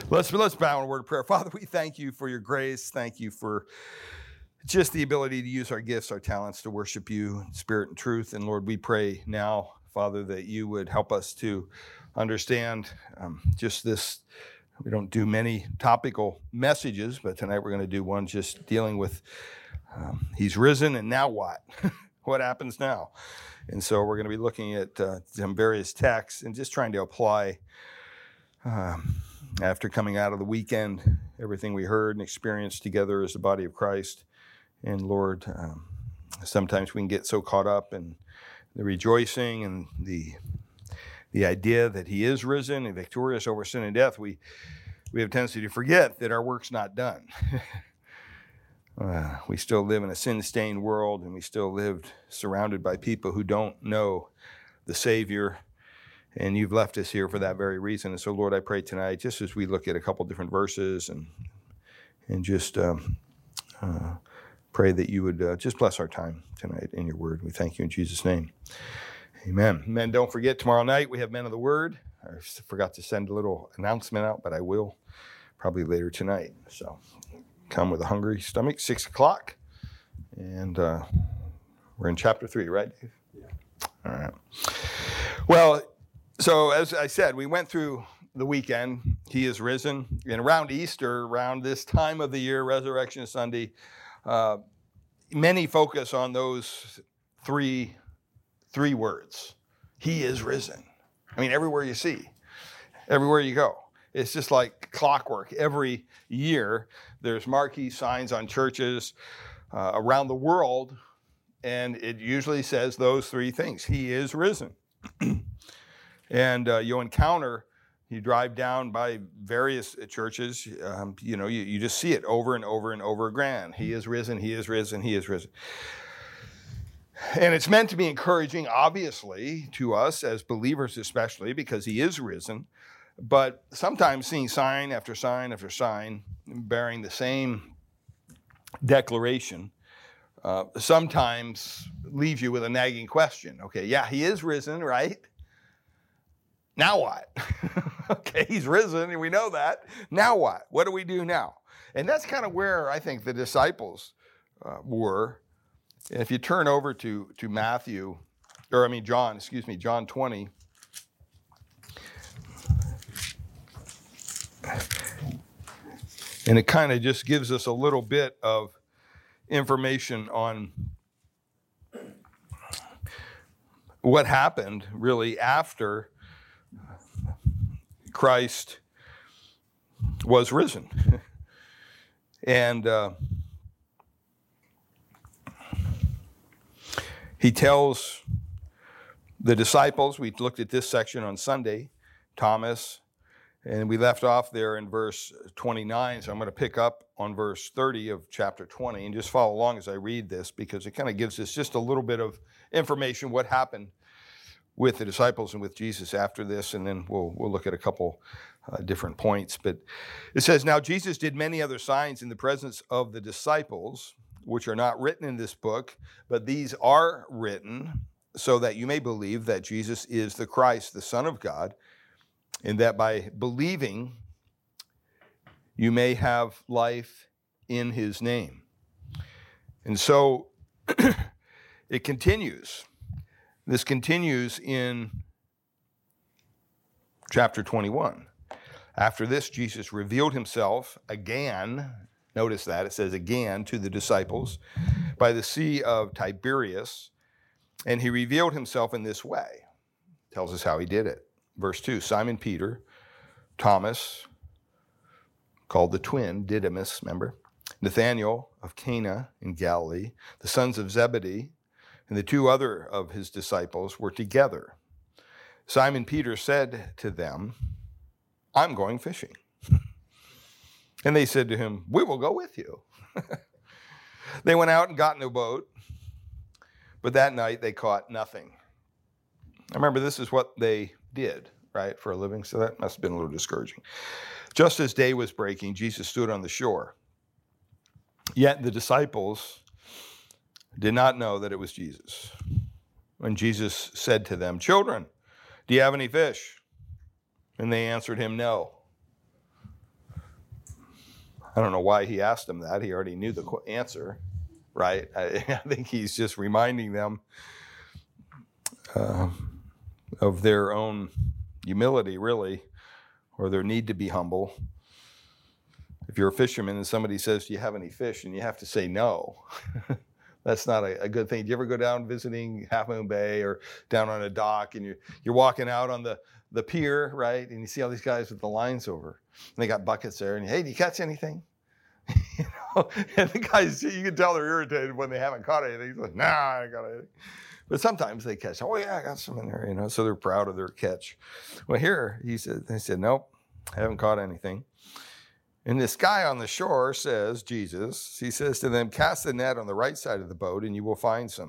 Let's bow in a word of prayer. Father, we thank you for your grace. Thank you for just the ability to use our gifts, our talents to worship you in spirit and truth. And Lord, we pray now, Father, that you would help us to understand just this. We don't do many topical messages, but tonight we're going to do one just dealing with he's risen and now what? What happens now? And so we're going to be looking at some various texts and just trying to apply after coming out of the weekend, everything we heard and experienced together as the body of Christ. And Lord, sometimes we can get so caught up in the rejoicing and the idea that he is risen and victorious over sin and death, we have a tendency to forget that our work's not done. We still live in a sin-stained world, and we still live surrounded by people who don't know the Savior. And you've left us here for that very reason. And so, Lord, I pray tonight, just as we look at a couple different verses and just pray that you would just bless our time tonight in your word. We thank you in Jesus' name. Amen. Men, don't forget, tomorrow night we have Men of the Word. I forgot to send a little announcement out, but I will probably later tonight. So come with a hungry stomach, 6 o'clock. And we're in chapter 3, right, Dave? Yeah. All right. Well, so as I said, we went through the weekend. He is risen. And around Easter, around this time of the year, Resurrection Sunday, many focus on those three words. He is risen. I mean, everywhere you see, everywhere you go. It's just like clockwork. Every year, there's marquee signs on churches around the world, and it usually says those three things. He is risen. And you'll encounter, you drive down by various churches, you just see it over and over and over again. He is risen, he is risen, he is risen. And it's meant to be encouraging, obviously, to us as believers especially, because he is risen. But sometimes seeing sign after sign after sign bearing the same declaration sometimes leaves you with a nagging question. Okay, yeah, he is risen, right? Now what? Okay, he's risen, and we know that. Now what? What do we do now? And that's kind of where I think the disciples were. And if you turn over to John 20. And it kind of just gives us a little bit of information on what happened really after Christ was risen. And he tells the disciples, we looked at this section on Sunday, Thomas, and we left off there in verse 29, so I'm going to pick up on verse 30 of chapter 20 and just follow along as I read this, because it kind of gives us just a little bit of information what happened with the disciples and with Jesus after this, and then we'll look at a couple different points. But it says, "Now Jesus did many other signs in the presence of the disciples, which are not written in this book, but these are written so that you may believe that Jesus is the Christ, the Son of God, and that by believing you may have life in his name." And so it continues. This continues in chapter 21. After this, Jesus revealed himself again, notice that, it says again, to the disciples by the Sea of Tiberias, and he revealed himself in this way. Tells us how he did it. Verse 2, Simon Peter, Thomas, called the twin, Didymus, remember? Nathanael of Cana in Galilee, the sons of Zebedee, and the two other of his disciples were together. Simon Peter said to them, "I'm going fishing." And they said to him, "We will go with you." They went out and got in a boat, but that night they caught nothing. I remember this is what they did, right, for a living, so that must have been a little discouraging. Just as day was breaking, Jesus stood on the shore. Yet the disciples did not know that it was Jesus. When Jesus said to them, "Children, do you have any fish?" And they answered him, "No." I don't know why he asked them that. He already knew the answer, right? I think he's just reminding them of their own humility, really, or their need to be humble. If you're a fisherman and somebody says, do you have any fish? And you have to say no. That's not a good thing. Do you ever go down visiting Half Moon Bay or down on a dock and you're walking out on the pier, right? And you see all these guys with the lines over. And they got buckets there. And hey, do you catch anything? You know? And the guys, you can tell they're irritated when they haven't caught anything. He's like, nah, I ain't got anything. But sometimes they catch. Oh yeah, I got some in there, you know. So they're proud of their they said, nope, I haven't caught anything. And this guy on the shore says, Jesus, he says to them, cast the net on the right side of the boat and you will find some.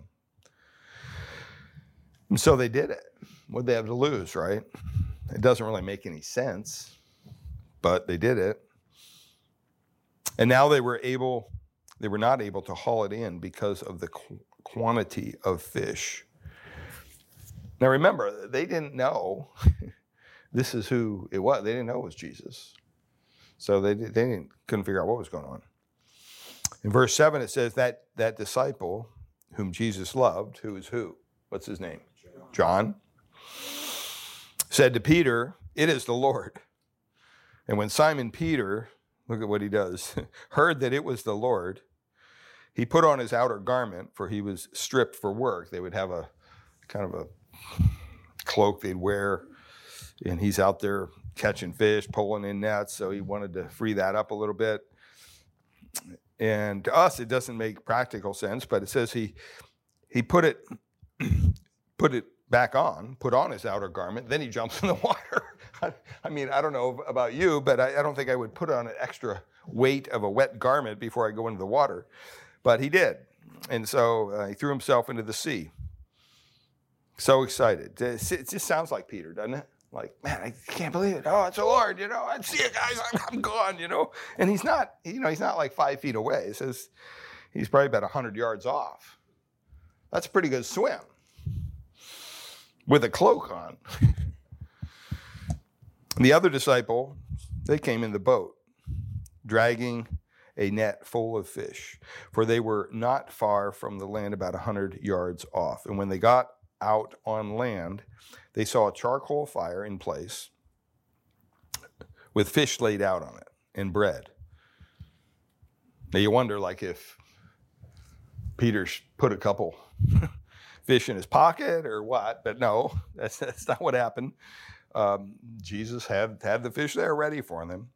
And so they did it. What'd they have to lose, right? It doesn't really make any sense, but they did it. And now they were not able to haul it in because of the quantity of fish. Now remember, they didn't know this is who it was. They didn't know it was Jesus. So they couldn't figure out what was going on. In verse 7, it says that disciple whom Jesus loved, who is who? What's his name? John. Said to Peter, it is the Lord. And when Simon Peter, look at what he does, heard that it was the Lord, he put on his outer garment, for he was stripped for work. They would have a kind of a cloak they'd wear, and he's out there catching fish, pulling in nets, so he wanted to free that up a little bit. And to us, it doesn't make practical sense, but it says he put it back on, put on his outer garment, then he jumps in the water. I mean, I don't know about you, but I don't think I would put on an extra weight of a wet garment before I go into the water. But he did. And so he threw himself into the sea. So excited. It just sounds like Peter, doesn't it? Like, man, I can't believe it. Oh, it's the Lord, you know. I see it, guys. I'm gone, you know. And he's not like 5 feet away. It says he's probably about 100 yards off. That's a pretty good swim with a cloak on. The other disciple, they came in the boat, dragging a net full of fish, for they were not far from the land, about 100 yards off. And when they got out on land, they saw a charcoal fire in place with fish laid out on it and bread. Now you wonder, like, if Peter put a couple fish in his pocket or what, but no, that's not what happened. Jesus had the fish there ready for them.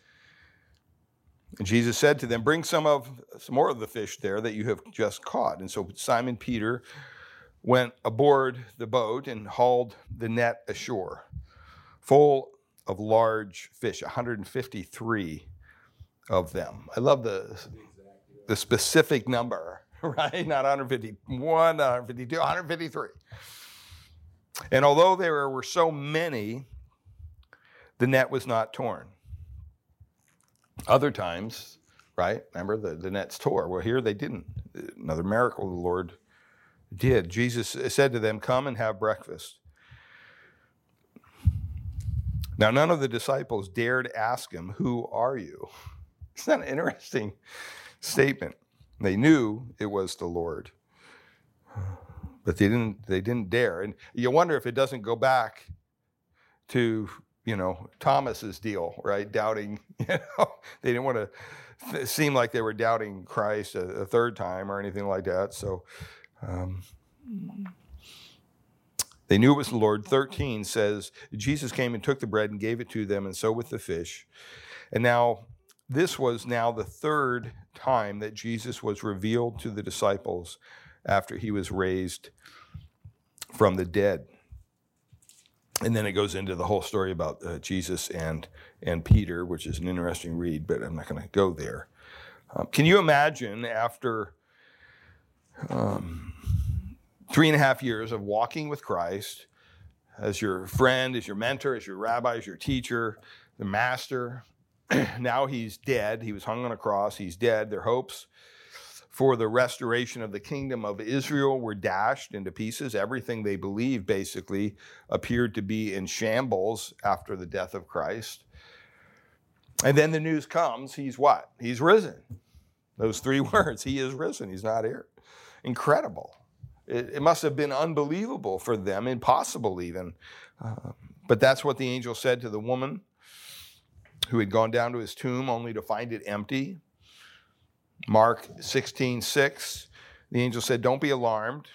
And Jesus said to them, bring some more of the fish there that you have just caught. And so Simon Peter went aboard the boat and hauled the net ashore, full of large fish, 153 of them. I love the specific number, right? Not 151, not 152, 153. And although there were so many, the net was not torn. Other times, right? Remember, the nets tore. Well, here they didn't. Another miracle the Lord did. Jesus said to them, come and have breakfast. Now, none of the disciples dared ask him, who are you? Isn't that an interesting statement? They knew it was the Lord, but they didn't dare. And you wonder if it doesn't go back to, Thomas's deal, right? Doubting, they didn't want to seem like they were doubting Christ a third time or anything like that. So they knew it was the Lord. 13 says, Jesus came and took the bread and gave it to them, and so with the fish. And now, this was the third time that Jesus was revealed to the disciples after he was raised from the dead. And then it goes into the whole story about Jesus and Peter, which is an interesting read, but I'm not going to go there. Can you imagine after 3.5 years of walking with Christ as your friend, as your mentor, as your rabbi, as your teacher, the master? Now he's dead. He was hung on a cross. He's dead. Their hopes for the restoration of the kingdom of Israel were dashed into pieces. Everything they believed basically appeared to be in shambles after the death of Christ. And then the news comes, he's what? He's risen. Those 3 words, he is risen, he's not here. Incredible. It must have been unbelievable for them, impossible even. But that's what the angel said to the woman who had gone down to his tomb only to find it empty. Mark 16:6, the angel said, don't be alarmed.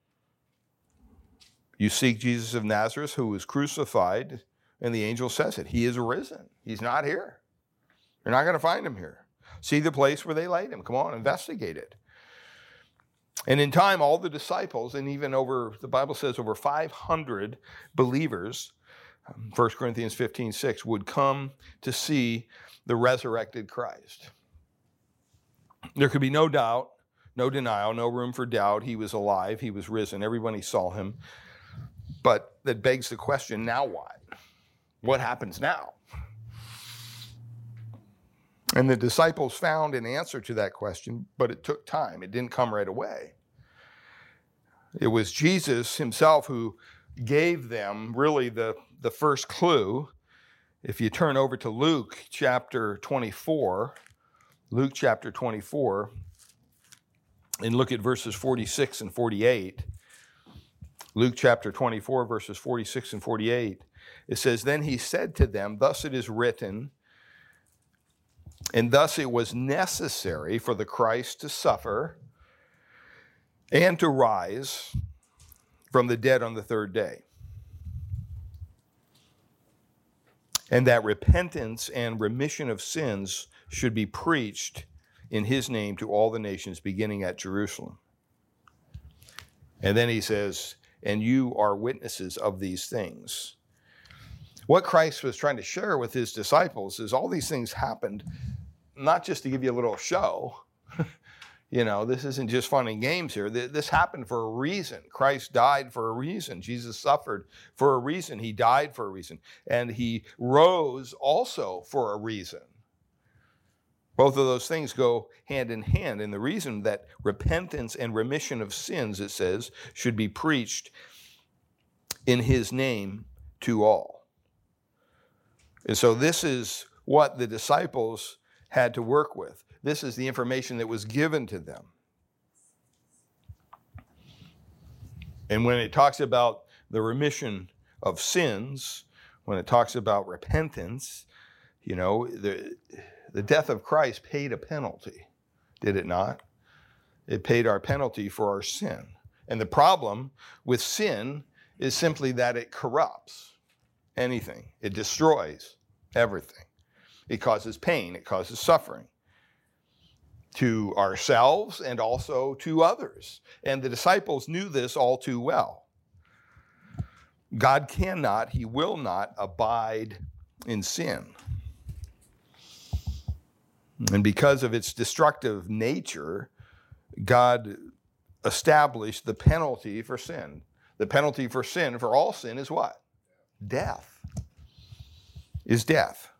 You seek Jesus of Nazareth who was crucified. And the angel says it. He is risen. He's not here. You're not going to find him here. See the place where they laid him. Come on, investigate it. And in time, all the disciples, and even the Bible says over 500 believers, 1 Corinthians 15:6, would come to see the resurrected Christ. There could be no doubt, no denial, no room for doubt. He was alive. He was risen. Everybody saw him. But that begs the question, now what? What happens now? And the disciples found an answer to that question, but it took time. It didn't come right away. It was Jesus himself who gave them really the first clue. If you turn over to Luke chapter 24, and look at verses 46 and 48. Luke chapter 24, verses 46 and 48. It says, then he said to them, thus it is written, and thus it was necessary for the Christ to suffer and to rise from the dead on the 3rd day. And that repentance and remission of sins should be preached in his name to all the nations, beginning at Jerusalem. And then he says, and you are witnesses of these things. What Christ was trying to share with his disciples is all these things happened not just to give you a little show. This isn't just fun and games here. This happened for a reason. Christ died for a reason. Jesus suffered for a reason. He died for a reason. And he rose also for a reason. Both of those things go hand in hand. And the reason that repentance and remission of sins, it says, should be preached in his name to all. And so this is what the disciples had to work with. This is the information that was given to them. And when it talks about the remission of sins, when it talks about repentance, the death of Christ paid a penalty, did it not? It paid our penalty for our sin. And the problem with sin is simply that it corrupts anything. It destroys everything. It causes pain. It causes suffering to ourselves and also to others. And the disciples knew this all too well. God cannot, he will not abide in sin. And because of its destructive nature, God established the penalty for sin. The penalty for sin, for all sin, is what? Death. Is death.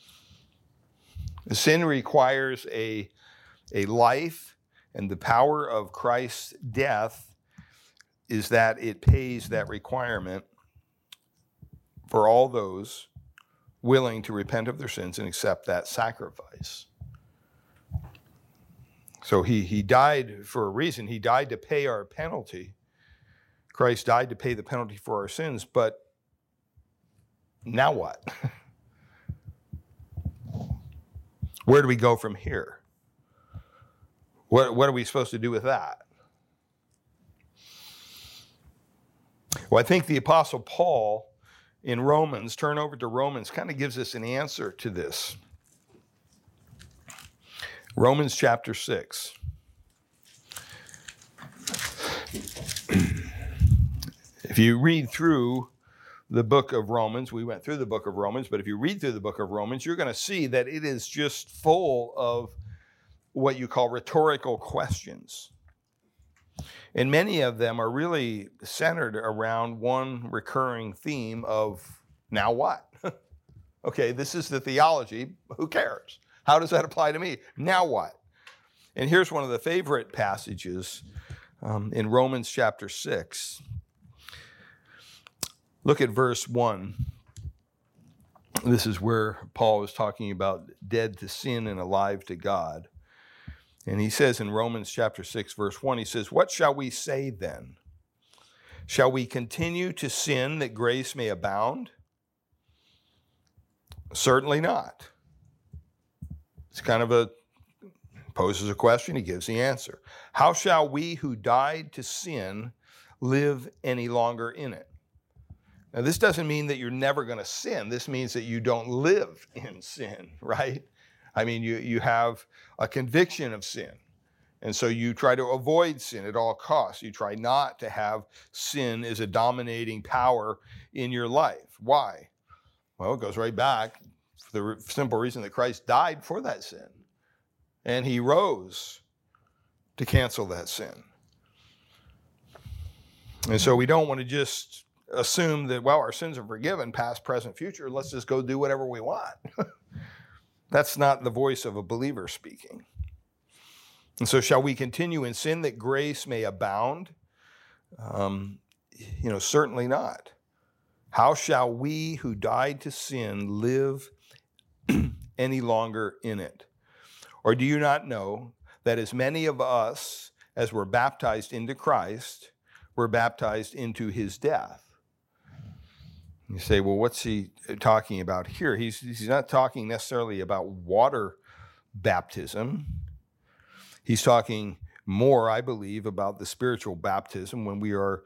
Sin requires a life, and the power of Christ's death is that it pays that requirement for all those willing to repent of their sins and accept that sacrifice. So he died for a reason. He died to pay our penalty. Christ died to pay the penalty for our sins, but now what? Where do we go from here? What are we supposed to do with that? Well, I think the Apostle Paul in Romans, turn over to Romans, kind of gives us an answer to this. Romans chapter 6. If you read through the book of Romans, we went through the book of Romans, but if you read through the book of Romans, you're going to see that it is just full of what you call rhetorical questions. And many of them are really centered around one recurring theme of, now what? Okay, this is the theology. Who cares? How does that apply to me? Now what? And here's one of the favorite passages in Romans chapter 6. Look at verse 1. This is where Paul is talking about dead to sin and alive to God. And he says in Romans chapter 6, verse 1, he says, "What shall we say then? Shall we continue to sin that grace may abound? Certainly not." It's kind of poses a question, he gives the answer. "How shall we who died to sin live any longer in it?" Now, this doesn't mean that you're never going to sin. This means that you don't live in sin, right? I mean, you have a conviction of sin. And so you try to avoid sin at all costs. You try not to have sin as a dominating power in your life. Why? Well, it goes right back for the simple reason that Christ died for that sin. And he rose to cancel that sin. And so we don't want to just assume that, well, our sins are forgiven, past, present, future. Let's just go do whatever we want. That's not the voice of a believer speaking. And so shall we continue in sin that grace may abound? Certainly not. How shall we who died to sin live any longer in it? Or do you not know that as many of us as were baptized into Christ were baptized into his death? You say, well, what's he talking about here? He's not talking necessarily about water baptism. He's talking more, I believe, about the spiritual baptism when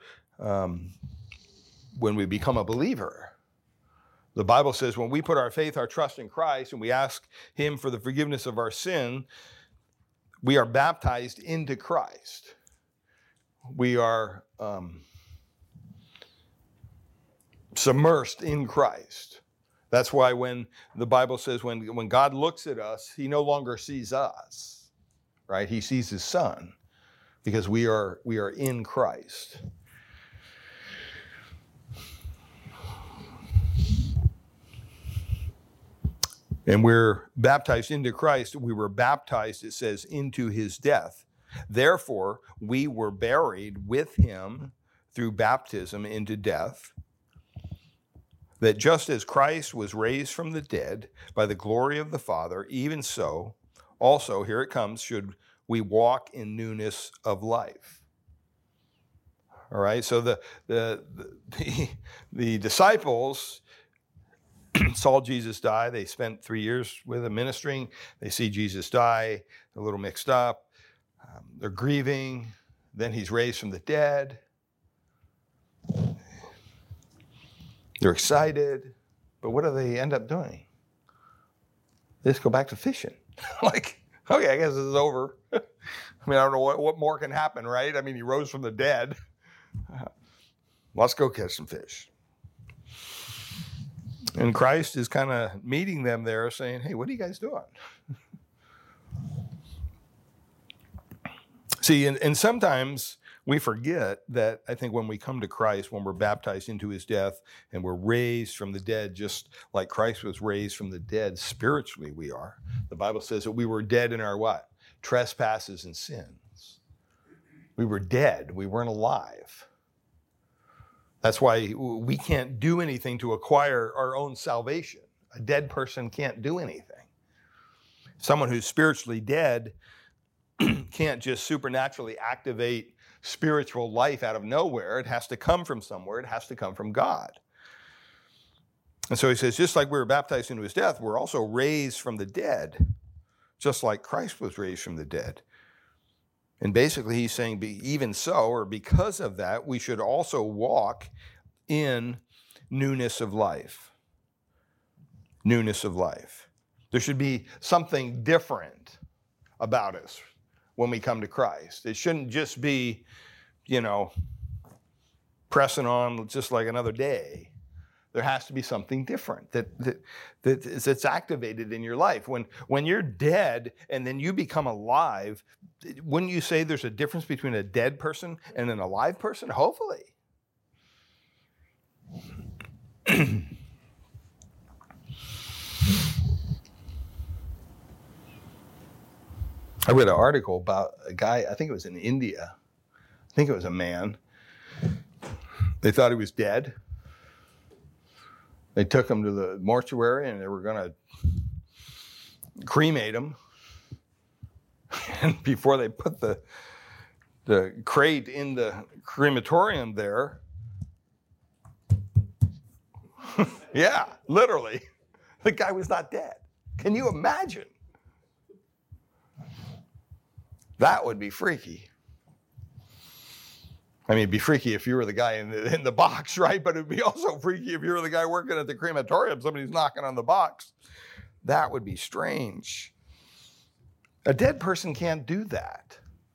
we become a believer. The Bible says when we put our faith, our trust in Christ, and we ask him for the forgiveness of our sin, we are baptized into Christ. We are submersed in Christ. That's why when the Bible says when God looks at us, he no longer sees us. Right? He sees his son because we are in Christ. And we're baptized into Christ. We were baptized, it says, into his death. Therefore, we were buried with him through baptism into death, that just as Christ was raised from the dead by the glory of the Father, even so, also, here it comes, should we walk in newness of life. All right, so the disciples saw Jesus die. They spent 3 years with him ministering. They see Jesus die. They're a little mixed up. They're grieving. Then he's raised from the dead. They're excited. But what do they end up doing? They just go back to fishing. Like, okay, I guess this is over. I mean, I don't know what more can happen, right? I mean, he rose from the dead. Let's go catch some fish. And Christ is kind of meeting them there saying, hey, what are you guys doing? See, and sometimes we forget that I think when we come to Christ, when we're baptized into his death and we're raised from the dead, just like Christ was raised from the dead, spiritually we are. The Bible says that we were dead in our what? Trespasses and sins. We were dead. We weren't alive. That's why we can't do anything to acquire our own salvation. A dead person can't do anything. Someone who's spiritually dead can't just supernaturally activate spiritual life out of nowhere. It has to come from somewhere. It has to come from God. And so he says, just like we were baptized into his death, we're also raised from the dead, just like Christ was raised from the dead. And basically he's saying, even so, or because of that, we should also walk in newness of life. Newness of life. There should be something different about us when we come to Christ. It shouldn't just be, pressing on just like another day. There has to be something different that's activated in your life. When you're dead and then you become alive, wouldn't you say there's a difference between a dead person and an alive person? Hopefully. I read an article about a guy, I think it was in India. I think it was a man. They thought he was dead. They took him to the mortuary and they were going to cremate him. And before they put the crate in the crematorium there, yeah, literally, the guy was not dead. Can you imagine? That would be freaky. I mean, it'd be freaky if you were the guy in the box, right? But it'd be also freaky if you were the guy working at the crematorium. Somebody's knocking on the box. That would be strange. A dead person can't do that.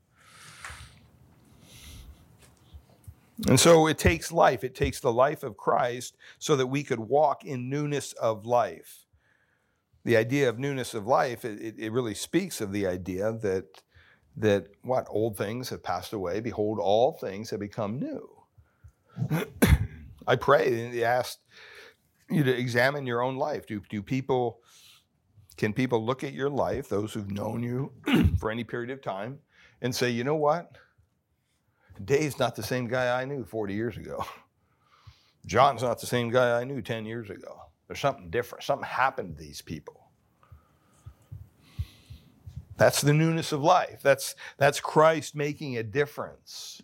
And so it takes life. It takes the life of Christ so that we could walk in newness of life. The idea of newness of life, it really speaks of the idea that what old things have passed away, behold, all things have become new. I pray and ask you to examine your own life. Can people look at your life, those who've known you for any period of time, and say, you know what? Dave's not the same guy I knew 40 years ago. John's not the same guy I knew 10 years ago. There's something different. Something happened to these people. That's the newness of life. That's Christ making a difference.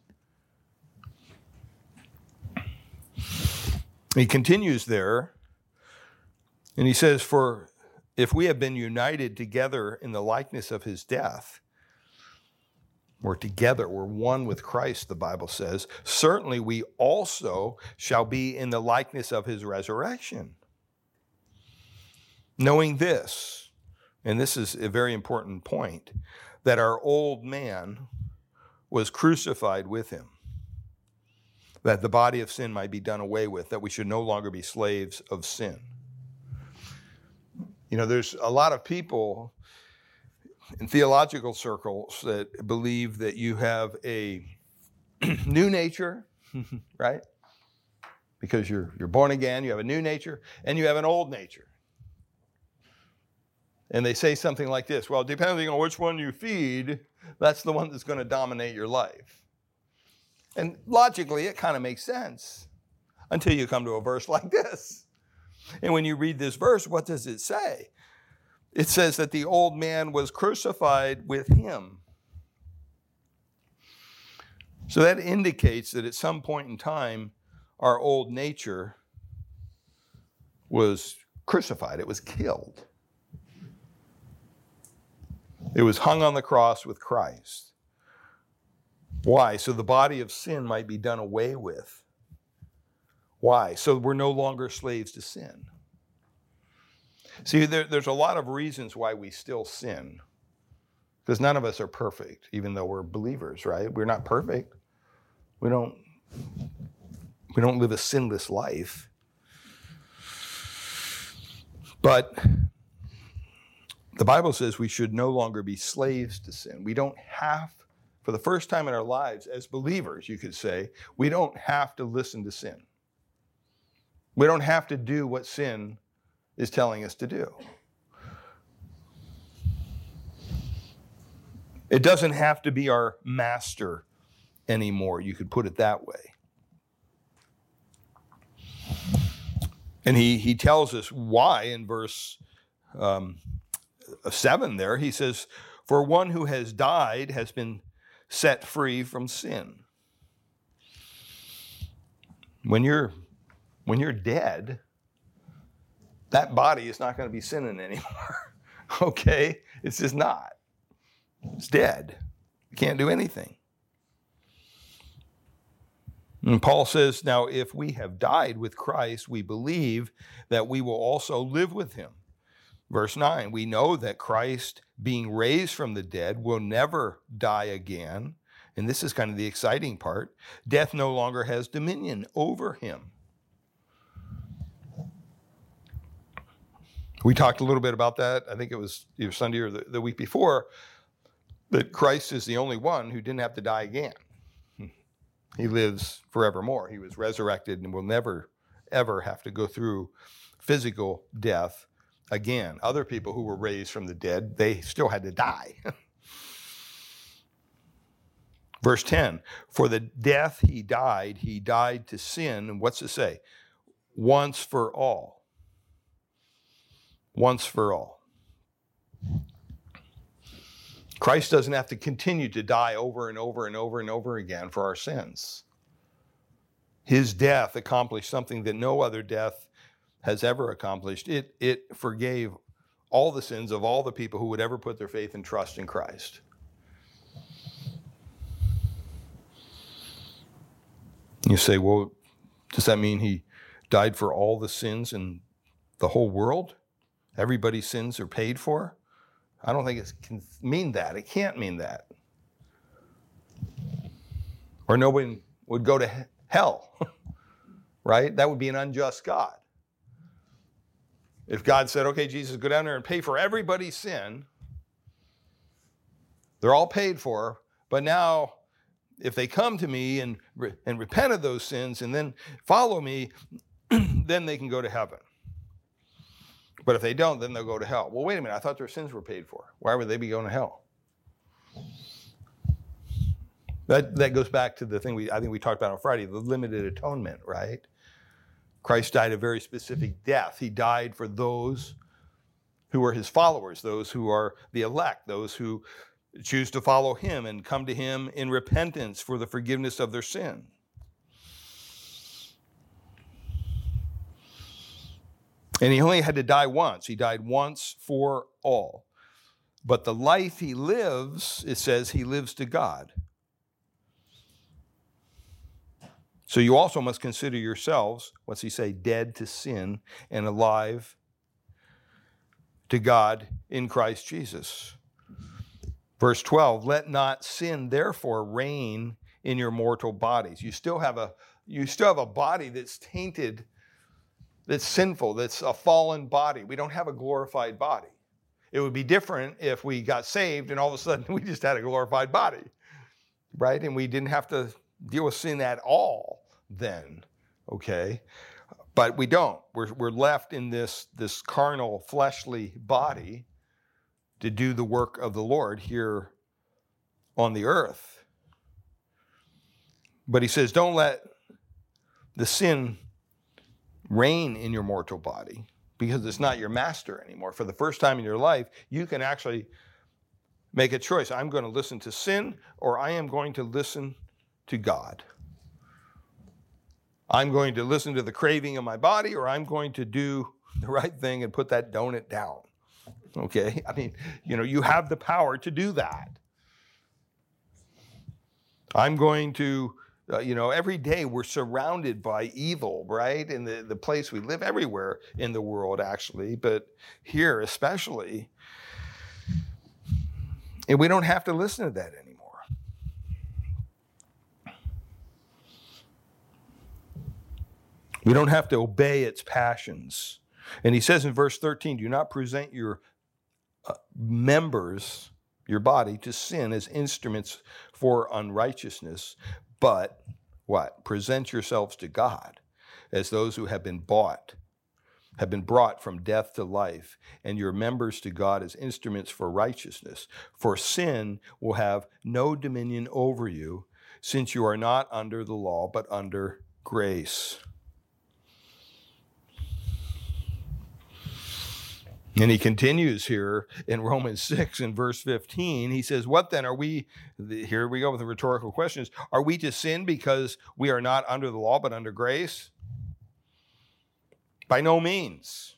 He continues there, and he says, for if we have been united together in the likeness of his death, we're together, we're one with Christ, the Bible says, certainly we also shall be in the likeness of his resurrection. Knowing this, and this is a very important point, that our old man was crucified with him, that the body of sin might be done away with, that we should no longer be slaves of sin. You know, there's a lot of people in theological circles that believe that you have a new nature, right? Because you're born again, you have a new nature, and you have an old nature. And they say something like this, well, depending on which one you feed, that's the one that's going to dominate your life. And logically, it kind of makes sense until you come to a verse like this. And when you read this verse, what does it say? It says that the old man was crucified with him. So that indicates that at some point in time, our old nature was crucified. It was killed. It was hung on the cross with Christ. Why? So the body of sin might be done away with. Why? So we're no longer slaves to sin. See, there's a lot of reasons why we still sin. Because none of us are perfect, even though we're believers, right? We're not perfect. We don't live a sinless life. But the Bible says we should no longer be slaves to sin. We don't have, for the first time in our lives, as believers, you could say, we don't have to listen to sin. We don't have to do what sin is telling us to do. It doesn't have to be our master anymore. You could put it that way. And he tells us why in verse 7 there. He says, for one who has died has been set free from sin. When you're dead, that body is not going to be sinning anymore. Okay? It's just not. It's dead. You can't do anything. And Paul says, now if we have died with Christ, we believe that we will also live with him. Verse 9, we know that Christ, being raised from the dead, will never die again. And this is kind of the exciting part. Death no longer has dominion over him. We talked a little bit about that. I think it was either Sunday or the week before, that Christ is the only one who didn't have to die again. He lives forevermore. He was resurrected and will never, ever have to go through physical death again. Other people who were raised from the dead, they still had to die. Verse 10, for the death he died to sin. And what's it say? Once for all. once for all. Christ doesn't have to continue to die over and over and over and over again for our sins. His death accomplished something that no other death has ever accomplished. It forgave all the sins of all the people who would ever put their faith and trust in Christ. You say, well, does that mean he died for all the sins in the whole world? Everybody's sins are paid for? I don't think it can mean that. It can't mean that. Or nobody would go to hell, right? That would be an unjust God. If God said, okay, Jesus, go down there and pay for everybody's sin, they're all paid for, but now if they come to me and repent of those sins and then follow me, then they can go to heaven. But if they don't, then they'll go to hell. Well, wait a minute, I thought their sins were paid for. Why would they be going to hell? That goes back to the thing I think we talked about on Friday, the limited atonement, right? Christ died a very specific death. He died for those who are his followers, those who are the elect, those who choose to follow him and come to him in repentance for the forgiveness of their sin. And he only had to die once. He died once for all. But the life he lives, it says he lives to God. So you also must consider yourselves, what's he say, dead to sin and alive to God in Christ Jesus. Verse 12, let not sin therefore reign in your mortal bodies. You still have a body that's tainted, that's sinful, that's a fallen body. We don't have a glorified body. It would be different if we got saved and all of a sudden we just had a glorified body, right? And we didn't have to deal with sin at all then, okay? But we don't. We're left in this carnal, fleshly body to do the work of the Lord here on the earth. But he says, don't let the sin reign in your mortal body because it's not your master anymore. For the first time in your life, you can actually make a choice. I'm going to listen to sin or I am going to listen to God. I'm going to listen to the craving of my body or I'm going to do the right thing and put that donut down. Okay? I mean, you have the power to do that. I'm going to, every day we're surrounded by evil, right? In the place we live, everywhere in the world, actually, but here especially. And we don't have to listen to that anymore. We don't have to obey its passions. And he says in verse 13, do not present your members, your body, to sin as instruments for unrighteousness, but what? Present yourselves to God as those who have been brought from death to life, and your members to God as instruments for righteousness. For sin will have no dominion over you, since you are not under the law, but under grace. And he continues here in Romans 6 in verse 15. He says, what then are we, here we go with the rhetorical questions, are we to sin because we are not under the law but under grace? By no means.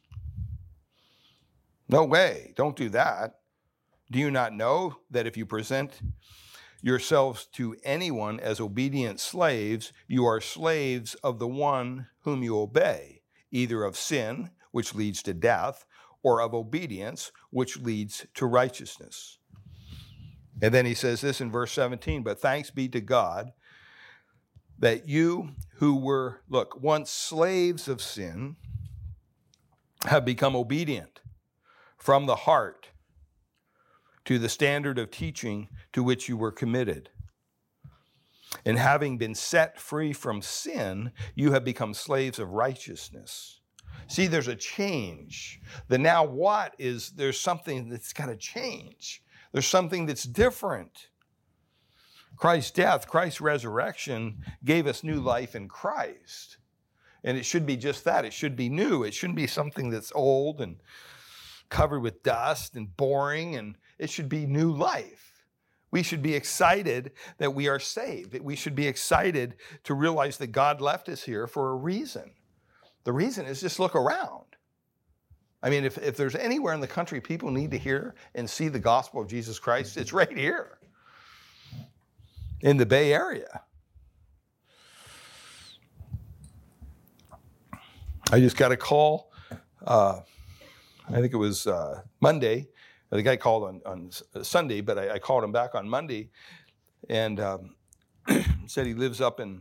No way. Don't do that. Do you not know that if you present yourselves to anyone as obedient slaves, you are slaves of the one whom you obey, either of sin, which leads to death, or of obedience, which leads to righteousness. And then he says this in verse 17, but thanks be to God that you who were, once slaves of sin, have become obedient from the heart to the standard of teaching to which you were committed. And having been set free from sin, you have become slaves of righteousness. See, there's a change. The now what is, there's something that's got to change. There's something that's different. Christ's death, Christ's resurrection gave us new life in Christ. And it should be just that. It should be new. It shouldn't be something that's old and covered with dust and boring, and it should be new life. We should be excited that we are saved. We should be excited to realize that God left us here for a reason. The reason is just look around. I mean, if there's anywhere in the country people need to hear and see the gospel of Jesus Christ, it's right here in the Bay Area. I just got a call, I think it was Monday. The guy called on Sunday, but I called him back on Monday and said he lives up in,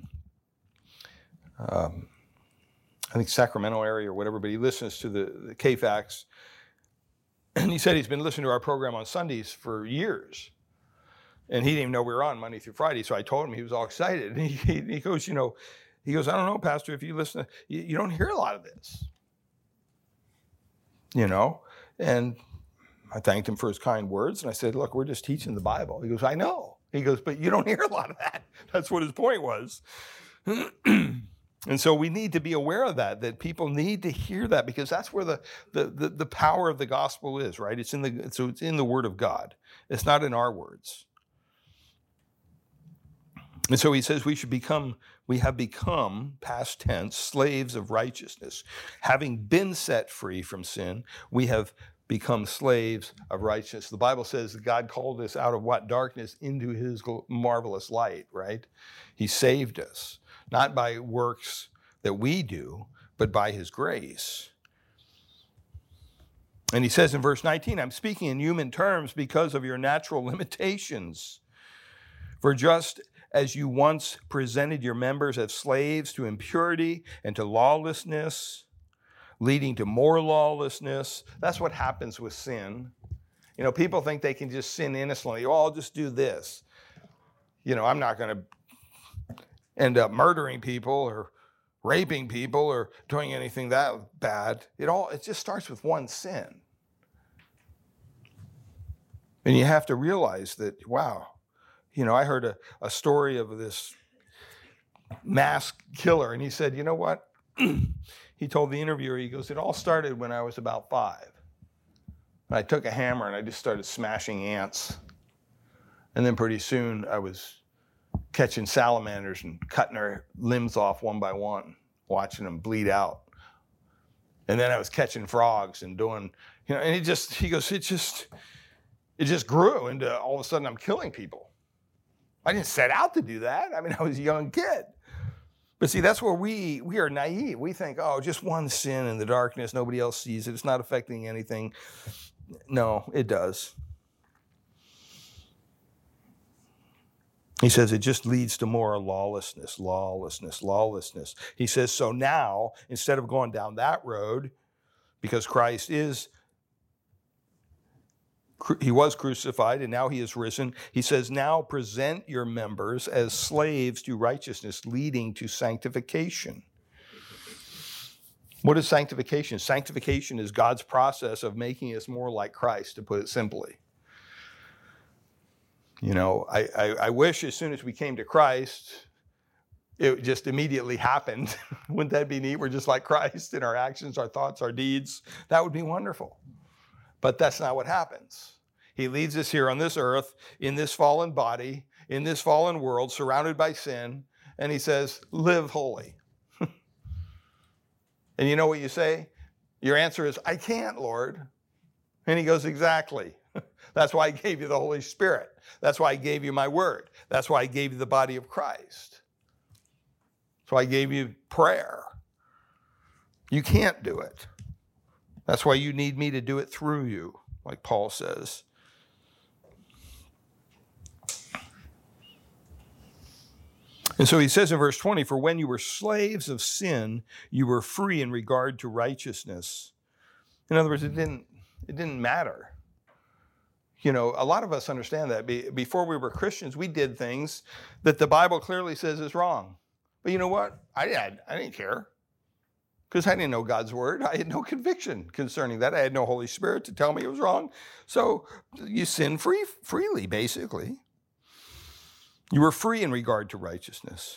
I think Sacramento area or whatever, but he listens to the KFAX. And he said he's been listening to our program on Sundays for years. And he didn't even know we were on Monday through Friday. So I told him, he was all excited. And he goes, I don't know, Pastor, if you listen, you don't hear a lot of this. And I thanked him for his kind words. And I said, look, we're just teaching the Bible. He goes, I know. He goes, but you don't hear a lot of that. That's what his point was. And so we need to be aware of that people need to hear that, because that's where the power of the gospel is, right? It's in the Word of God. It's not in our words. And so he says we have become, past tense, slaves of righteousness. Having been set free from sin, we have become slaves of righteousness. The Bible says that God called us out of what? Darkness into his marvelous light, right? He saved us, not by works that we do, but by his grace. And he says in verse 19, I'm speaking in human terms because of your natural limitations. For just as you once presented your members as slaves to impurity and to lawlessness, leading to more lawlessness, that's what happens with sin. People think they can just sin innocently. I'll just do this. I'm not going to end up murdering people or raping people or doing anything that bad. It just starts with one sin. And you have to realize that, wow, I heard a story of this mass killer, and he said, you know what? He told the interviewer, he goes, it all started when I was about 5. And I took a hammer and I just started smashing ants. And then pretty soon I was catching salamanders and cutting their limbs off one by one, watching them bleed out. And then I was catching frogs and doing, and he goes, it just grew into all of a sudden I'm killing people. I didn't set out to do that. I mean, I was a young kid. But see, that's where we are naive. We think, just one sin in the darkness, nobody else sees it, it's not affecting anything. No, it does. He says it just leads to more lawlessness. He says, so now, instead of going down that road, because Christ he was crucified and now he is risen, he says, now present your members as slaves to righteousness, leading to sanctification. What is sanctification? Sanctification is God's process of making us more like Christ, to put it simply. I wish as soon as we came to Christ, it just immediately happened. Wouldn't that be neat? We're just like Christ in our actions, our thoughts, our deeds. That would be wonderful. But that's not what happens. He leads us here on this earth, in this fallen body, in this fallen world, surrounded by sin, and he says, live holy. And you know what you say? Your answer is, I can't, Lord. And he goes, exactly. That's why I gave you the Holy Spirit. That's why I gave you my word. That's why I gave you the body of Christ. That's why I gave you prayer. You can't do it. That's why you need me to do it through you, like Paul says. And so he says in verse 20, for when you were slaves of sin, you were free in regard to righteousness. In other words, it didn't matter. A lot of us understand that. Before we were Christians, we did things that the Bible clearly says is wrong. But you know what? I didn't care. Because I didn't know God's word. I had no conviction concerning that. I had no Holy Spirit to tell me it was wrong. So you sin freely, basically. You were free in regard to righteousness.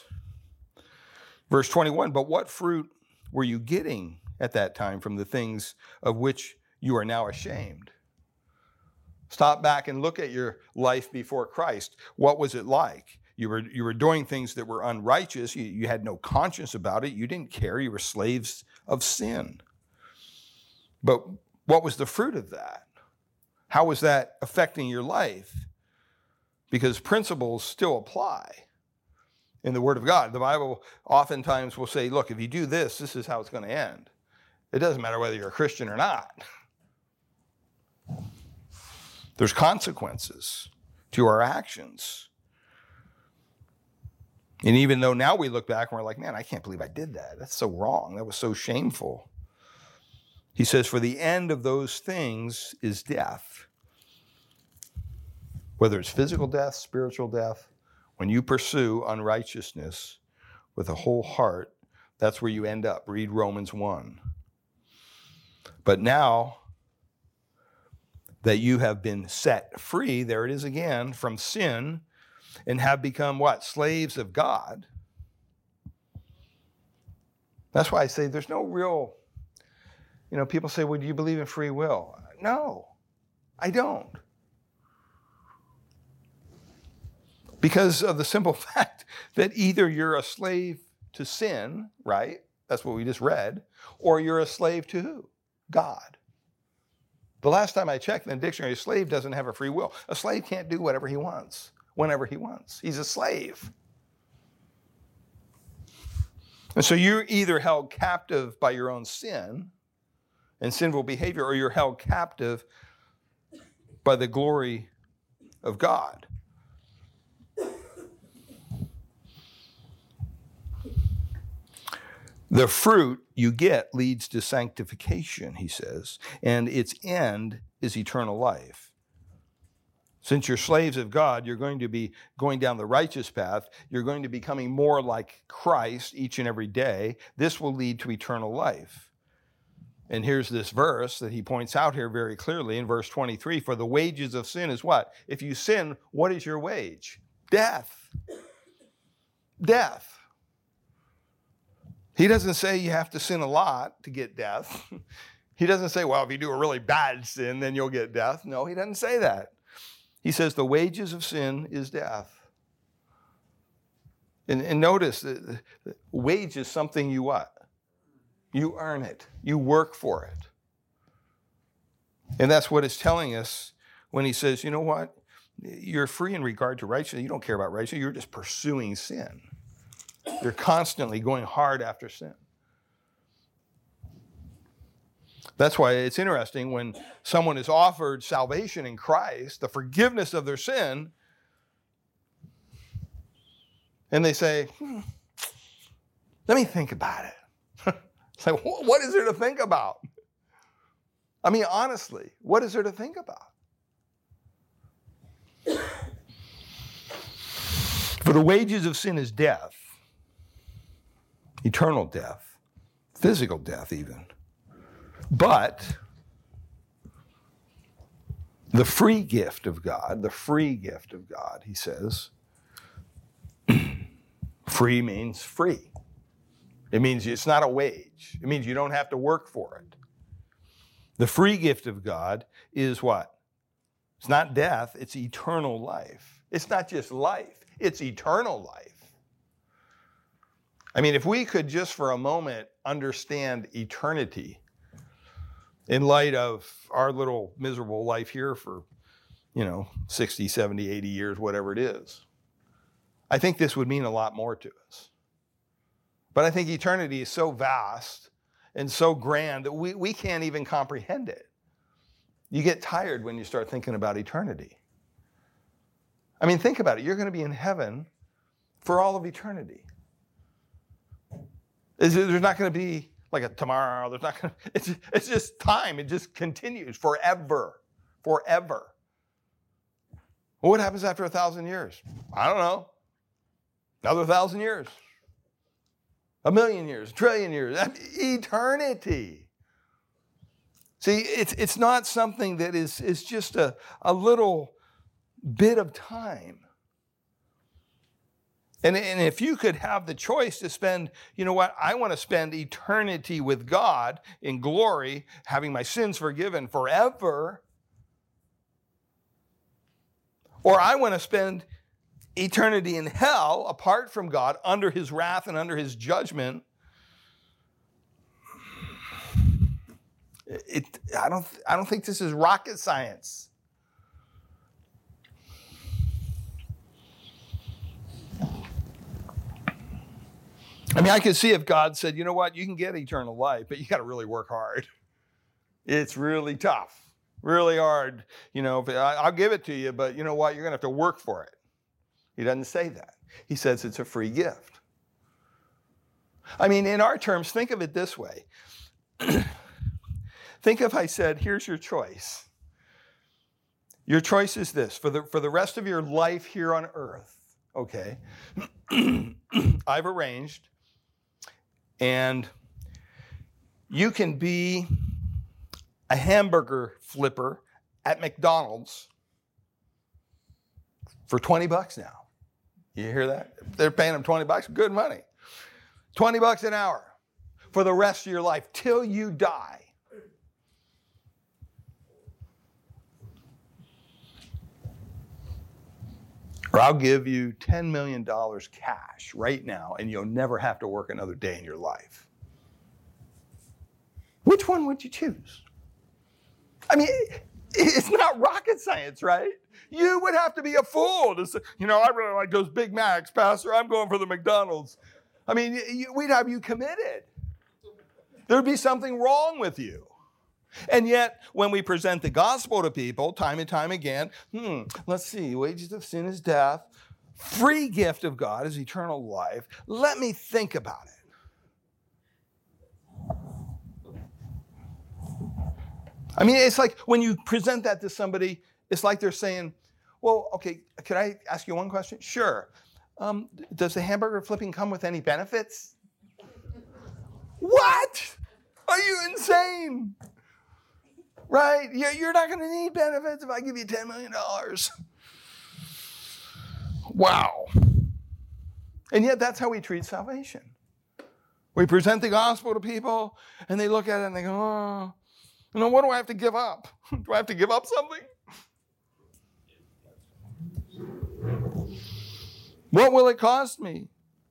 Verse 21, but what fruit were you getting at that time from the things of which you are now ashamed. Stop back and look at your life before Christ. What was it like? You were doing things that were unrighteous. You had no conscience about it. You didn't care. You were slaves of sin. But what was the fruit of that? How was that affecting your life? Because principles still apply in the Word of God. The Bible oftentimes will say, look, if you do this, this is how it's going to end. It doesn't matter whether you're a Christian or not. There's consequences to our actions. And even though now we look back and we're like, man, I can't believe I did that. That's so wrong. That was so shameful. He says, for the end of those things is death. Whether it's physical death, spiritual death, when you pursue unrighteousness with a whole heart, that's where you end up. Read Romans 1. But now that you have been set free, there it is again, from sin, and have become what? Slaves of God. That's why I say there's no real, people say, well, do you believe in free will? No, I don't. Because of the simple fact that either you're a slave to sin, right? That's what we just read. Or you're a slave to who? God. The last time I checked in the dictionary, a slave doesn't have a free will. A slave can't do whatever he wants, whenever he wants. He's a slave. And so you're either held captive by your own sin and sinful behavior, or you're held captive by the glory of God. The fruit you get leads to sanctification, he says, and its end is eternal life. Since you're slaves of God, you're going to be going down the righteous path. You're going to be becoming more like Christ each and every day. This will lead to eternal life. And here's this verse that he points out here very clearly in verse 23. For the wages of sin is what? If you sin, what is your wage? Death. Death. He doesn't say you have to sin a lot to get death. He doesn't say, well, if you do a really bad sin, then you'll get death. No, he doesn't say that. He says the wages of sin is death. And notice, the wage is something you what? You earn it. You work for it. And that's what it's telling us when he says, you know what? You're free in regard to righteousness. You don't care about righteousness. You're just pursuing sin. You're constantly going hard after sin. That's why it's interesting when someone is offered salvation in Christ, the forgiveness of their sin, and they say, let me think about it. It's like, what is there to think about? I mean, honestly, what is there to think about? For the wages of sin is death. Eternal death, physical death even. But the free gift of God, he says, free means free. It means it's not a wage. It means you don't have to work for it. The free gift of God is what? It's not death, it's eternal life. It's not just life, it's eternal life. I mean, if we could just for a moment understand eternity in light of our little miserable life here for, 60, 70, 80 years, whatever it is, I think this would mean a lot more to us. But I think eternity is so vast and so grand that we can't even comprehend it. You get tired when you start thinking about eternity. I mean, think about it. You're going to be in heaven for all of eternity. There's not going to be like a tomorrow. There's not going to. It's just time. It just continues forever, forever. Well, what happens after 1,000 years? I don't know. Another 1,000 years, 1,000,000 years, 1,000,000,000 years. Eternity. See, it's not something that is just a little bit of time. And if you could have the choice to spend, you know what, I want to spend eternity with God in glory, having my sins forgiven forever, or I want to spend eternity in hell apart from God, under his wrath and under his judgment, I don't think this is rocket science. I mean, I could see if God said, you know what, you can get eternal life, but you got to really work hard. It's really tough, really hard. You know, I'll give it to you, but you know what, you're going to have to work for it. He doesn't say that. He says it's a free gift. I mean, in our terms, think of it this way. Think if I said, here's your choice. Your choice is this. For the rest of your life here on earth, okay, I've arranged, and you can be a hamburger flipper at McDonald's for $20 now. You hear that? They're paying them $20, good money. $20 an hour for the rest of your life till you die. Or I'll give you $10 million cash right now, and you'll never have to work another day in your life. Which one would you choose? I mean, it's not rocket science, right? You would have to be a fool to say, you know, I really like those Big Macs, Pastor. I'm going for the McDonald's. I mean, we'd have you committed. There'd be something wrong with you. And yet, when we present the gospel to people time and time again, let's see, wages of sin is death. Free gift of God is eternal life. Let me think about it. I mean, it's like when you present that to somebody, it's like they're saying, well, okay, could I ask you one question? Sure. Does the hamburger flipping come with any benefits? What? Are you insane? Right? You're not going to need benefits if I give you $10 million. Wow. And yet that's how we treat salvation. We present the gospel to people, and they look at it and they go, oh, you know, what do I have to give up? Do I have to give up something? What will it cost me?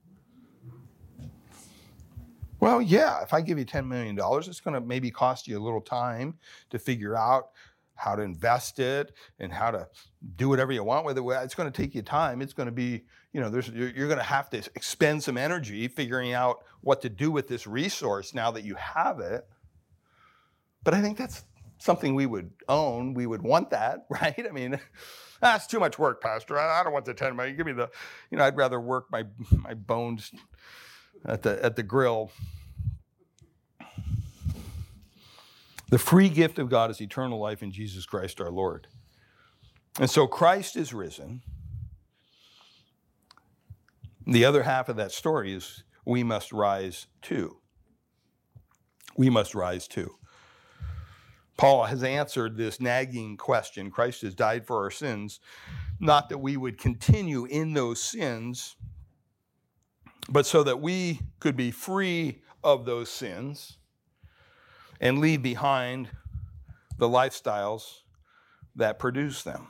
Well, yeah, if I give you $10 million, it's going to maybe cost you a little time to figure out how to invest it and how to do whatever you want with it. It's going to take you time. It's going to be, you know, you're going to have to expend some energy figuring out what to do with this resource now that you have it. But I think that's something we would own. We would want that, right? I mean, that's too much work, Pastor. I don't want the 10 million. Give me the, you know, I'd rather work my bones at the grill. The free gift of God is eternal life in Jesus Christ our Lord. And so Christ is risen. The other half of that story is we must rise too. We must rise too. Paul has answered this nagging question. Christ has died for our sins, not that we would continue in those sins, but so that we could be free of those sins and leave behind the lifestyles that produce them.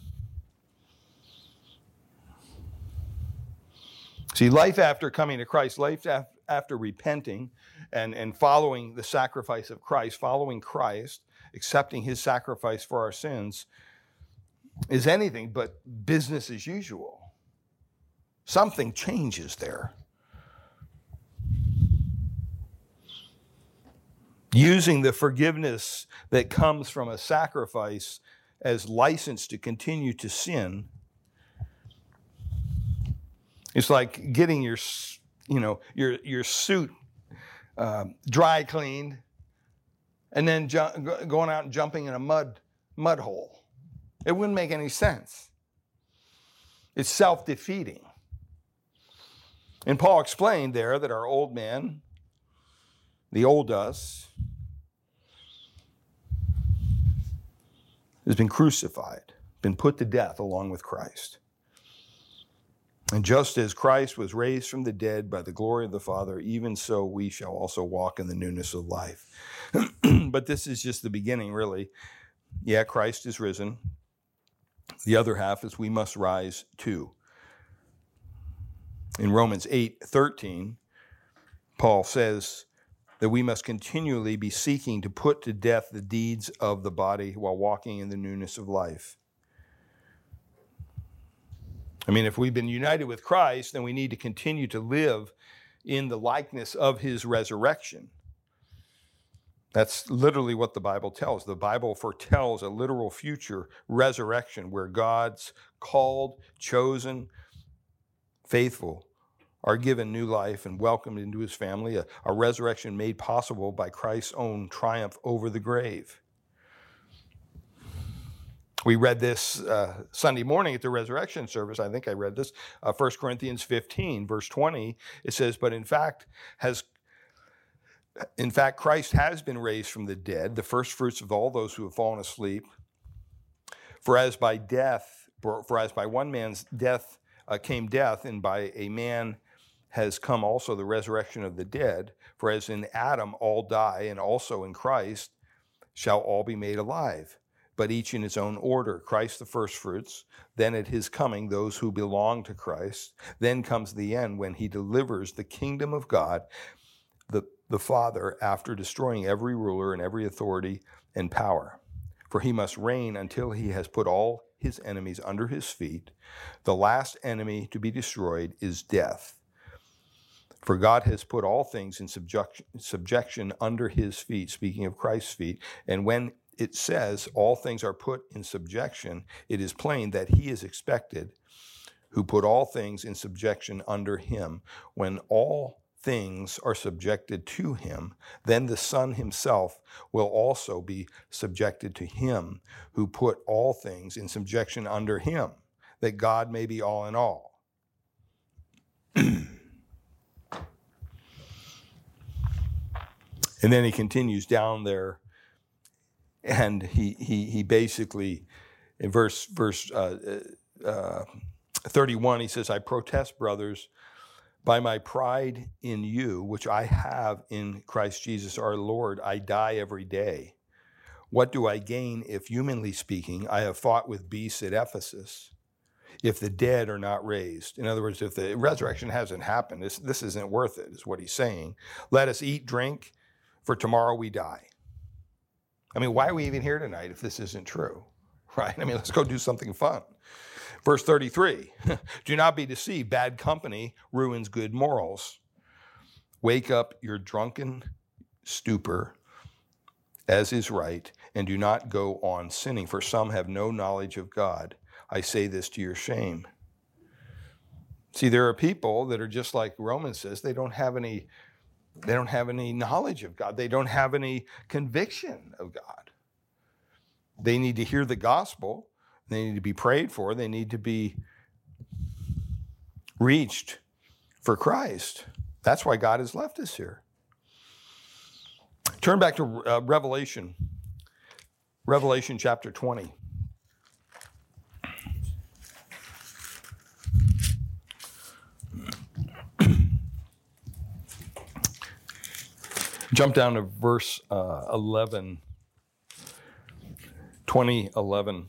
See, life after coming to Christ, life after repenting and following the sacrifice of Christ, following Christ, accepting his sacrifice for our sins, is anything but business as usual. Something changes there. Using the forgiveness that comes from a sacrifice as license to continue to sin. It's like getting your suit dry cleaned and then going out and jumping in a mud hole. It wouldn't make any sense. It's self-defeating. And Paul explained there that our old man, the old us, has been crucified, been put to death along with Christ. And just as Christ was raised from the dead by the glory of the Father, even so we shall also walk in the newness of life. But this is just the beginning, really. Yeah, Christ is risen. The other half is we must rise too. In Romans 8:13, Paul says that we must continually be seeking to put to death the deeds of the body while walking in the newness of life. I mean, if we've been united with Christ, then we need to continue to live in the likeness of his resurrection. That's literally what the Bible tells. The Bible foretells a literal future resurrection where God's called, chosen, faithful are given new life and welcomed into his family, a resurrection made possible by Christ's own triumph over the grave. We read this Sunday morning at the resurrection service. I think I read this, 1 Corinthians 15, verse 20. It says, but in fact, Christ has been raised from the dead, the first fruits of all those who have fallen asleep. For as by one man's death came death, and by a man has come also the resurrection of the dead. For as in Adam all die, and also in Christ shall all be made alive, but each in his own order. Christ the first fruits, then at his coming those who belong to Christ. Then comes the end when he delivers the kingdom of God, the Father, after destroying every ruler and every authority and power. For he must reign until he has put all his enemies under his feet. The last enemy to be destroyed is death. For God has put all things in subjection under his feet, speaking of Christ's feet. And when it says all things are put in subjection, it is plain that he is expected who put all things in subjection under him. When all things are subjected to him, then the Son himself will also be subjected to him who put all things in subjection under him, that God may be all in all. And then he continues down there, and he basically, in verse 31, he says, I protest, brothers, by my pride in you, which I have in Christ Jesus our Lord, I die every day. What do I gain if, humanly speaking, I have fought with beasts at Ephesus, if the dead are not raised? In other words, if the resurrection hasn't happened, this isn't worth it, is what he's saying. Let us eat, drink, for tomorrow we die. I mean, why are we even here tonight if this isn't true, right? I mean, let's go do something fun. Verse 33, do not be deceived. Bad company ruins good morals. Wake up your drunken stupor, as is right, and do not go on sinning, for some have no knowledge of God. I say this to your shame. See, there are people that are just like Romans says, they don't have any knowledge of God. They don't have any conviction of God. They need to hear the gospel. They need to be prayed for. They need to be reached for Christ. That's why God has left us here. Turn back to Revelation chapter 20. Jump down to verse 11, 20:11.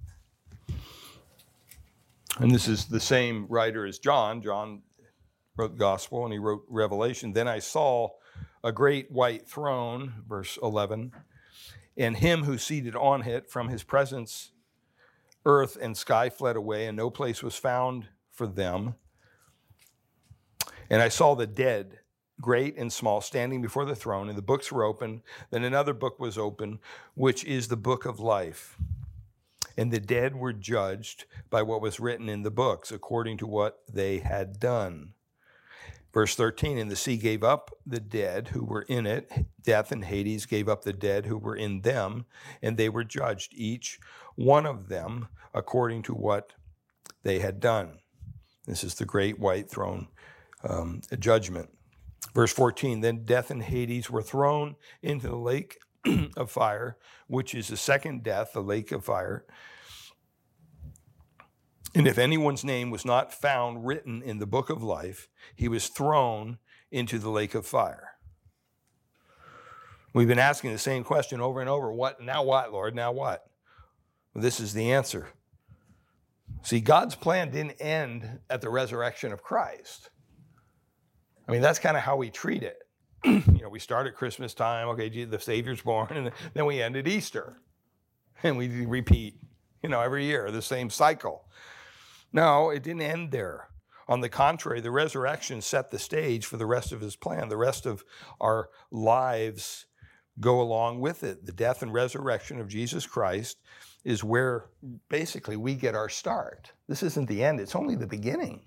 And this is the same writer as John. John wrote the gospel and he wrote Revelation. Then I saw a great white throne, verse 11, and him who seated on it. From his presence, earth and sky fled away, and no place was found for them. And I saw the dead, great and small, standing before the throne, and the books were open. Then another book was open, which is the book of life. And the dead were judged by what was written in the books, according to what they had done. Verse 13, and the sea gave up the dead who were in it. Death and Hades gave up the dead who were in them, and they were judged, each one of them, according to what they had done. This is the great white throne judgment. Verse 14, then death and Hades were thrown into the lake of fire, which is the second death, the lake of fire. And if anyone's name was not found written in the book of life, he was thrown into the lake of fire. We've been asking the same question over and over. Now what, Lord? Now what? Well, this is the answer. See, God's plan didn't end at the resurrection of Christ. I mean, that's kind of how we treat it. We start at Christmas time, okay, the Savior's born, and then we end at Easter. And we repeat, every year, the same cycle. No, it didn't end there. On the contrary, the resurrection set the stage for the rest of his plan. The rest of our lives go along with it. The death and resurrection of Jesus Christ is where basically we get our start. This isn't the end, it's only the beginning.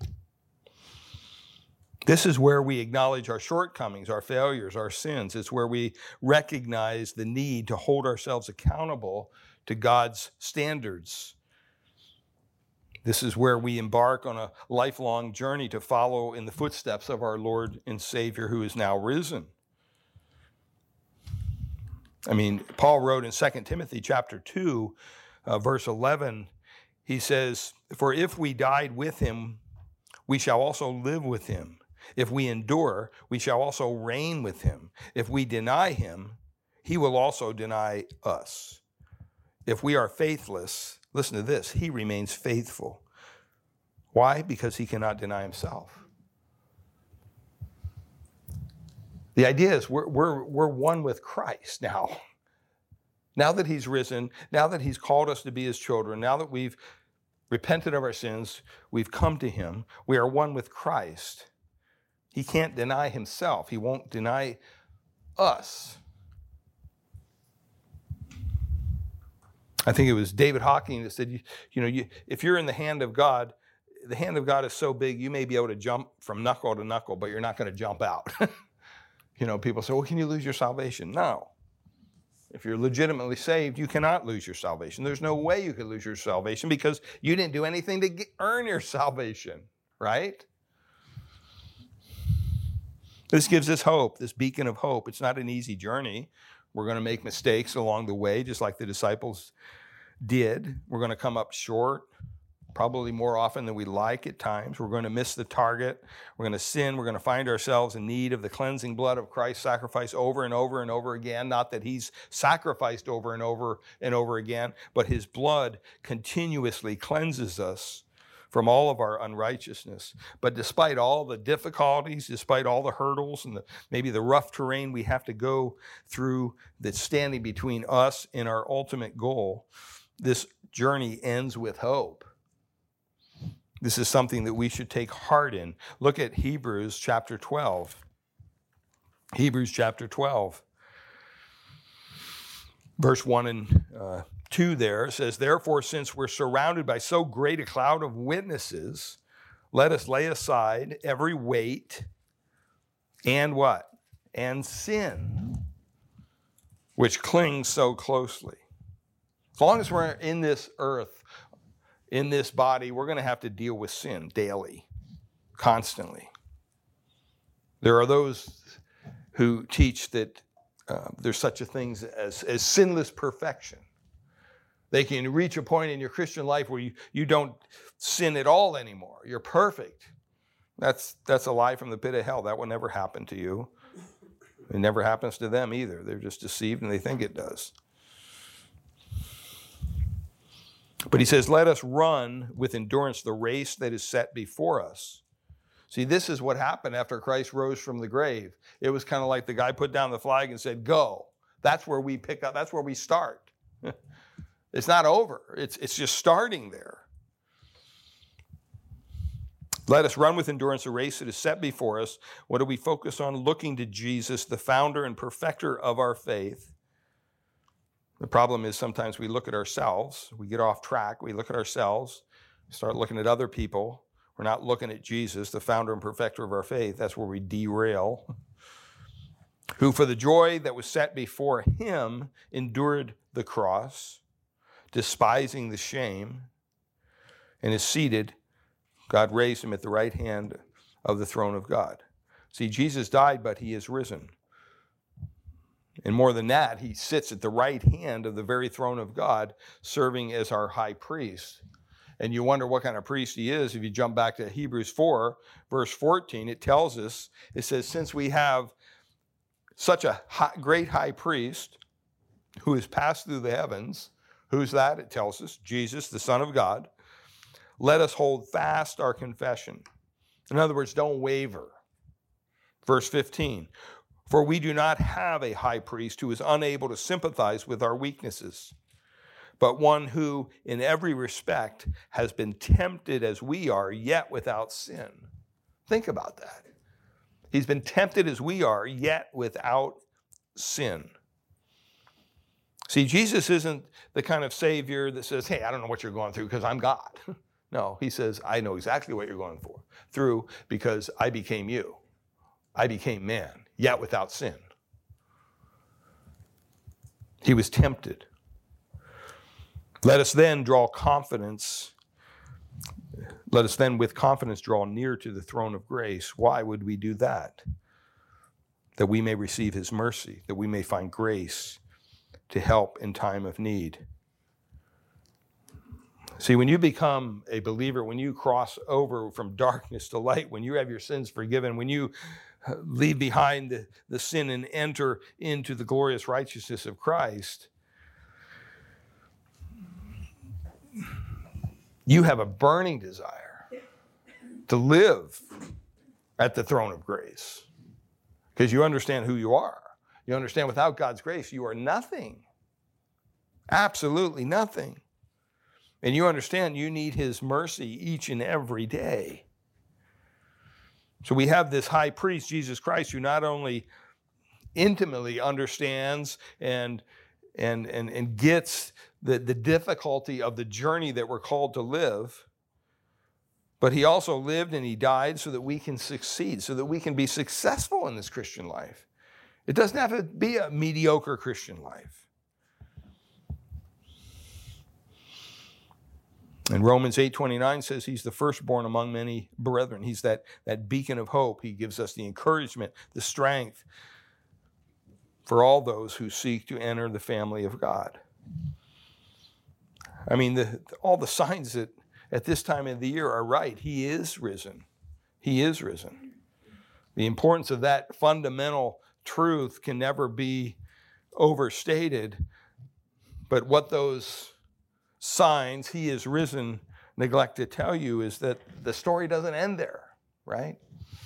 This is where we acknowledge our shortcomings, our failures, our sins. It's where we recognize the need to hold ourselves accountable to God's standards. This is where we embark on a lifelong journey to follow in the footsteps of our Lord and Savior who is now risen. I mean, Paul wrote in 2 Timothy chapter 2, verse 11, he says, "For if we died with him, we shall also live with him. If we endure, we shall also reign with him. If we deny him, he will also deny us. If we are faithless," listen to this, "he remains faithful." Why? Because he cannot deny himself. The idea is we're one with Christ now. Now that he's risen, now that he's called us to be his children, now that we've repented of our sins, we've come to him, we are one with Christ. He can't deny himself. He won't deny us. I think it was David Hawking that said, if you're in the hand of God is so big, you may be able to jump from knuckle to knuckle, but you're not going to jump out. People say, well, can you lose your salvation? No. If you're legitimately saved, you cannot lose your salvation. There's no way you could lose your salvation because you didn't do anything to earn your salvation, right? This gives us hope, this beacon of hope. It's not an easy journey. We're going to make mistakes along the way, just like the disciples did. We're going to come up short, probably more often than we like at times. We're going to miss the target. We're going to sin. We're going to find ourselves in need of the cleansing blood of Christ's sacrifice over and over and over again. Not that he's sacrificed over and over and over again, but his blood continuously cleanses us from all of our unrighteousness. But despite all the difficulties, despite all the hurdles and maybe the rough terrain we have to go through that's standing between us and our ultimate goal, this journey ends with hope. This is something that we should take heart in. Look at Hebrews chapter 12. Hebrews chapter 12. Verse 1 and 2 there says, "Therefore, since we're surrounded by so great a cloud of witnesses, let us lay aside every weight and what? And sin, which clings so closely." As long as we're in this earth, in this body, we're going to have to deal with sin daily, constantly. There are those who teach that there's such a thing as sinless perfection. They can reach a point in your Christian life where you don't sin at all anymore. You're perfect. That's a lie from the pit of hell. That will never happen to you. It never happens to them either. They're just deceived and they think it does. But he says, let us run with endurance the race that is set before us. See, this is what happened after Christ rose from the grave. It was kind of like the guy put down the flag and said, go. That's where we pick up. That's where we start. It's not over. It's just starting there. Let us run with endurance the race that is set before us. What do we focus on? Looking to Jesus, the founder and perfecter of our faith. The problem is sometimes we look at ourselves. We get off track. We look at ourselves, start looking at other people. We're not looking at Jesus, the founder and perfecter of our faith. That's where we derail. Who for the joy that was set before him endured the cross, despising the shame, and is seated. God raised him at the right hand of the throne of God. See, Jesus died, but he is risen. And more than that, he sits at the right hand of the very throne of God, serving as our high priest. And you wonder what kind of priest he is. If you jump back to Hebrews 4, verse 14, it tells us, it says, since we have such a great high priest who has passed through the heavens, who's that? It tells us, Jesus, the Son of God. Let us hold fast our confession. In other words, don't waver. Verse 15, for we do not have a high priest who is unable to sympathize with our weaknesses, but one who in every respect has been tempted as we are, yet without sin. Think about that. He's been tempted as we are, yet without sin. See, Jesus isn't the kind of Savior that says, hey, I don't know what you're going through because I'm God. No, he says, I know exactly what you're going through because I became you. I became man, yet without sin. He was tempted. Let us then with confidence draw near to the throne of grace. Why would we do that? That we may receive his mercy, that we may find grace to help in time of need. See, when you become a believer, when you cross over from darkness to light, when you have your sins forgiven, when you leave behind the sin and enter into the glorious righteousness of Christ, you have a burning desire to live at the throne of grace because you understand who you are. You understand without God's grace, you are nothing. Absolutely nothing. And you understand you need his mercy each and every day. So we have this high priest, Jesus Christ, who not only intimately understands and gets the difficulty of the journey that we're called to live, but he also lived and he died so that we can succeed, so that we can be successful in this Christian life. It doesn't have to be a mediocre Christian life. And Romans 8:29 says he's the firstborn among many brethren. He's that beacon of hope. He gives us the encouragement, the strength for all those who seek to enter the family of God. I mean, all the signs that at this time of the year are right. He is risen. He is risen. The importance of that fundamental truth can never be overstated. But what those signs, he is risen, neglect to tell you is that the story doesn't end there, right?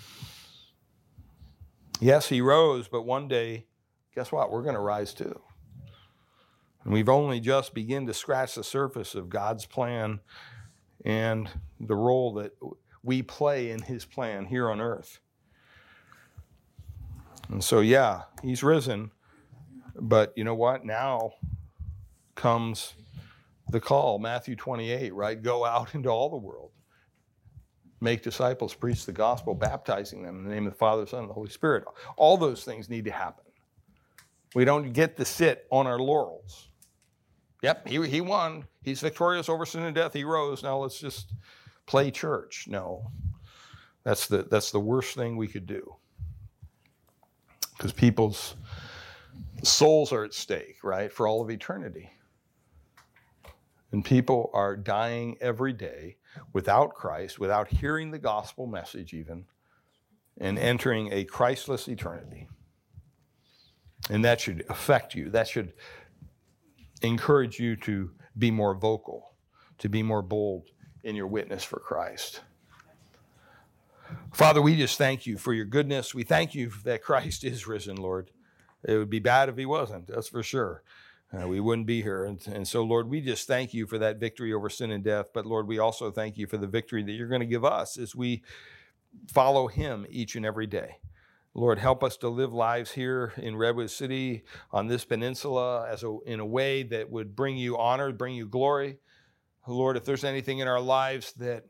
Yes, he rose, but one day, guess what? We're going to rise too. And we've only just begun to scratch the surface of God's plan and the role that we play in his plan here on earth. And so, yeah, he's risen, but you know what? Now comes the call, Matthew 28, right? Go out into all the world. Make disciples, preach the gospel, baptizing them in the name of the Father, Son, and the Holy Spirit. All those things need to happen. We don't get to sit on our laurels. Yep, he won. He's victorious over sin and death. He rose. Now let's just play church. No, that's the worst thing we could do. Because people's souls are at stake, right, for all of eternity. And people are dying every day without Christ, without hearing the gospel message even, and entering a Christless eternity. And that should affect you. That should encourage you to be more vocal, to be more bold in your witness for Christ. Father, we just thank you for your goodness. We thank you that Christ is risen, Lord. It would be bad if he wasn't, that's for sure. We wouldn't be here. And so, Lord, we just thank you for that victory over sin and death. But, Lord, we also thank you for the victory that you're going to give us as we follow him each and every day. Lord, help us to live lives here in Redwood City on this peninsula in a way that would bring you honor, bring you glory. Lord, if there's anything in our lives that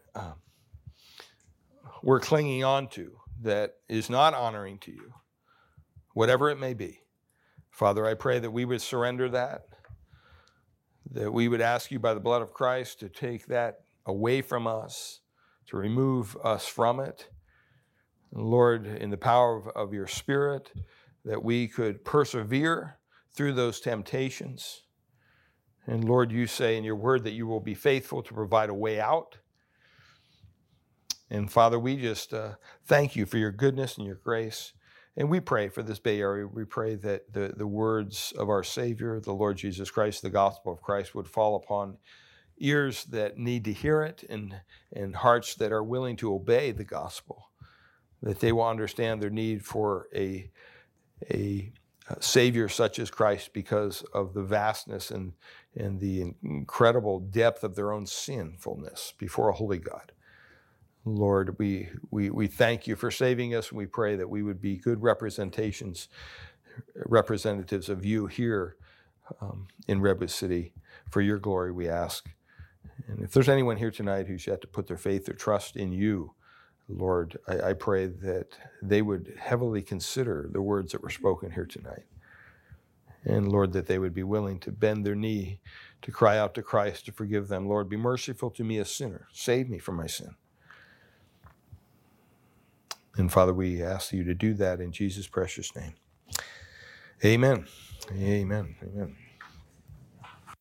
we're clinging on to that is not honoring to you, whatever it may be, Father, I pray that we would surrender that we would ask you by the blood of Christ to take that away from us, to remove us from it. And Lord, in the power of your Spirit, that we could persevere through those temptations And Lord, you say in your word that you will be faithful to provide a way out. And Father, we just thank you for your goodness and your grace. And we pray for this Bay Area. We pray that the words of our Savior, the Lord Jesus Christ, the gospel of Christ, would fall upon ears that need to hear it and hearts that are willing to obey the gospel, that they will understand their need for a Savior such as Christ because of the vastness and the incredible depth of their own sinfulness before a holy God. Lord, we thank you for saving us, and we pray that we would be good representatives of you here in Redwood City. For your glory, we ask. And if there's anyone here tonight who's yet to put their faith or trust in you, Lord, I pray that they would heavily consider the words that were spoken here tonight. And Lord, that they would be willing to bend their knee, to cry out to Christ to forgive them. Lord, be merciful to me, a sinner. Save me from my sin. And Father, we ask you to do that in Jesus' precious name. Amen. Amen. Amen.